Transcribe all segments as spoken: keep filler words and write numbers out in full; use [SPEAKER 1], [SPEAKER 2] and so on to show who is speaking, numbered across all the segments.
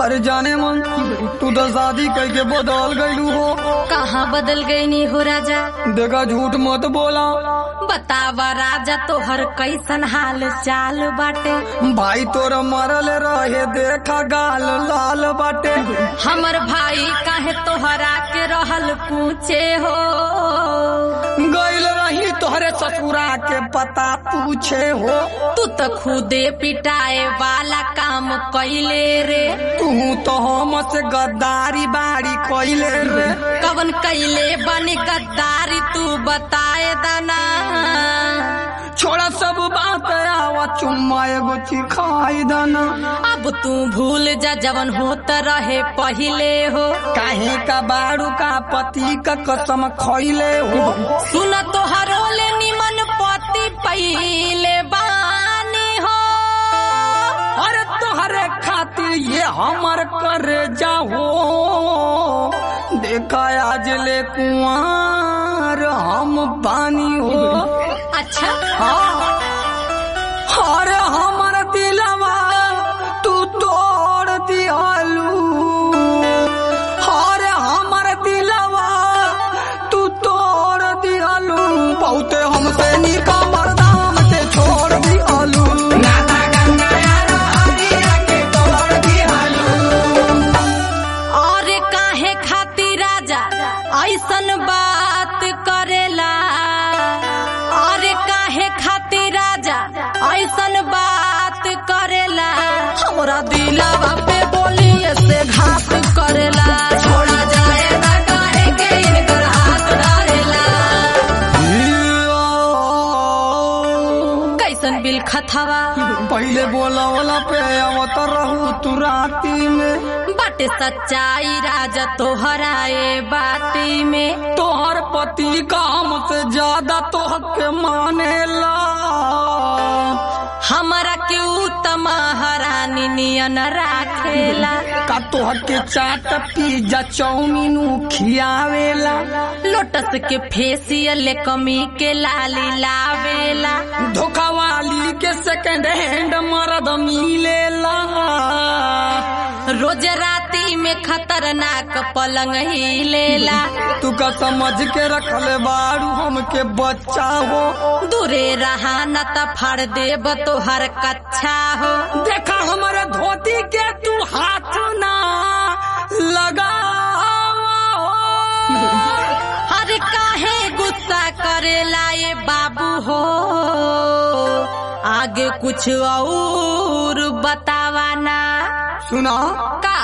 [SPEAKER 1] अरे जाने मन तू तो शादी करके बदल गईलू हो।
[SPEAKER 2] कहाँ बदल गई नी हो राजा?
[SPEAKER 1] देखा झूठ मत बोला।
[SPEAKER 2] बतावा राजा तोहर कैसन हाल चाल बाटे?
[SPEAKER 1] भाई तोरा मरल रहे देखा गाल लाल बाटे।
[SPEAKER 2] हमर भाई काहे तोहरा के रहल पूछे हो?
[SPEAKER 1] गईल रही तोहरे ससुरा के पता पूछे हो।
[SPEAKER 2] तू तो खुदे पिटाए वाला काम कैले रे।
[SPEAKER 1] तू तो हमसे गद्दारी बाड़ी कैले रे।
[SPEAKER 2] कवन कैले बनी गद्दारी तू बताए दाना।
[SPEAKER 1] छोड़ा सब बात आवा चुम्मा एगो चिखाई दाना।
[SPEAKER 2] अब तू भूल जा जवन होत रहे पहिले हो।
[SPEAKER 1] काहे का बारू का पति का कसम खैले हो।
[SPEAKER 2] सुन तोहरो ले निमन पति पहिले बानी हो।
[SPEAKER 1] अरे तोहरे खातिर ये हमर करे जाहो। देखा आज ले कुंवार हम बानी हो।
[SPEAKER 2] अच्छा
[SPEAKER 1] हाँ। अरे हमर दिलवा तू तोड़ दियालू। अरे हमर दिलवा तू तोड़ दियालू। बहुते हमसे निका मर्दाम से छोड़ दियालू।
[SPEAKER 2] और काहे खातिर राजा ऐसन बात करेला? और काहे खातिर राजा ऐसन बात करेला? हमरा दिलवा पे बोलिए से घात करेला। छोड़ा जाए ना काहे के इनकर हाथ डालेला। कैसन बिल खथवा
[SPEAKER 1] पहले बोला वाला पे आवत रहू तू राती में।
[SPEAKER 2] बाटे सच्चाई राजा तोहराए बाती में।
[SPEAKER 1] तोहर पति काम से ज्यादा तोहर के मानेला।
[SPEAKER 2] हमरा के उत्तम हरानी नियन राखेला।
[SPEAKER 1] का तोहर के चाट पिज्जा चाउमीन खियावेला।
[SPEAKER 2] लोटस के फेसियल कमी के लाली लावेला।
[SPEAKER 1] धोखा वाली के सेकंड हैंड मर्द मिलेला।
[SPEAKER 2] रोज राती में खतरनाक पलंग हिलेला।
[SPEAKER 1] तू का समझ के रखले बारू हमके बच्चा हो।
[SPEAKER 2] दूरे रहा न त फाड़ देब तोहर कच्छा हो।
[SPEAKER 1] देखा हमारे धोती के तू हाथ ना लगावा हो।
[SPEAKER 2] अरे काहे गुस्सा करेला ये बाबू हो? आगे कुछ और बतावा ना।
[SPEAKER 1] सुना
[SPEAKER 2] का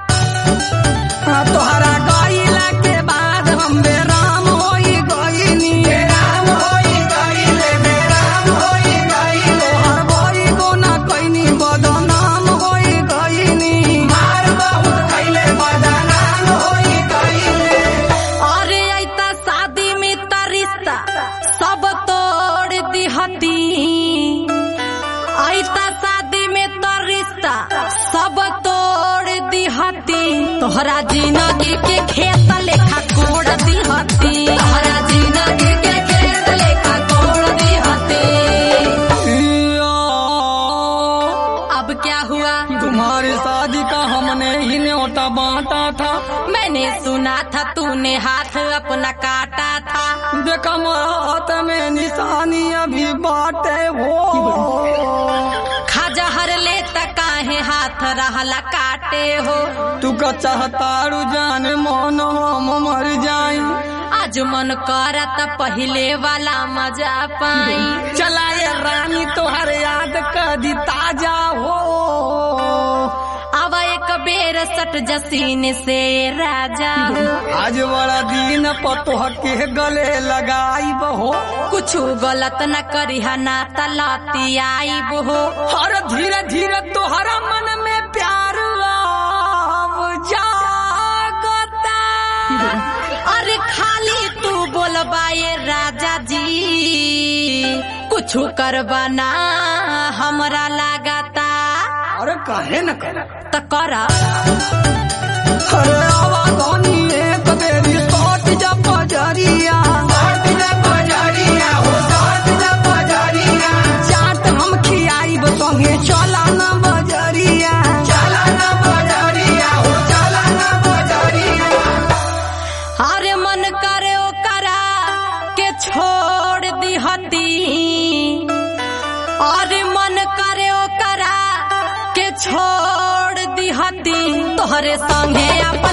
[SPEAKER 1] तोहरा गईला के बाद हम बेराम होई गईनी। बेराम होई गईले बेराम होई गईले। तोहर बड़ी गोना कईनी बदनाम होई गईनी। मार बहुत खइले बदनाम होई गईले।
[SPEAKER 2] अरे ऐता शादी में त रिश्ता सब तोड़ दिहती। ऐता शादी में त रिश्ता सब तोड़ दिहती। तोहरा जिंदगी के खेत लेखा कोड़ दिहती। तोहरा जिंदगी के खेत लेखा कोड़ दिहती। अब क्या हुआ?
[SPEAKER 1] तुम्हारी शादी का हमने ही न्योता बांटा था।
[SPEAKER 2] मैंने सुना था तूने हाथ अपना काटा था।
[SPEAKER 1] देखा हाथ में निशानी अभी बाटे हो।
[SPEAKER 2] खजहर ले काहे हाथ रहला काटे हो।
[SPEAKER 1] तू का चाहतारू जाने मन हम मर जाई।
[SPEAKER 2] आज मन करत पहिले वाला मजा पाई।
[SPEAKER 1] चला ये रानी तोहर याद कदी ताजा हो।
[SPEAKER 2] अब एक बेर सट जसीन से राजा हो।
[SPEAKER 1] आज बड़ा दिन पतोह के गले लगाई हो।
[SPEAKER 2] कुछ गलत न करिहा ना तलती आई हो।
[SPEAKER 1] हर धीरे धीरे तोहरा मन में प्यार जागता।
[SPEAKER 2] अरे खाली तू बोलबा ये राजा जी। कुछ करवाना हमरा लागता।
[SPEAKER 1] अरे काहे न कर
[SPEAKER 2] त करा।
[SPEAKER 1] अरे आवाज एक बेरी सोच जा पजरिया। चाट हम खियाई संगे चला न बजरिया। चला न बजरिया।
[SPEAKER 2] दिहती और मन करे ओकरा के छोड़ दिहती तोहरे संगे अपन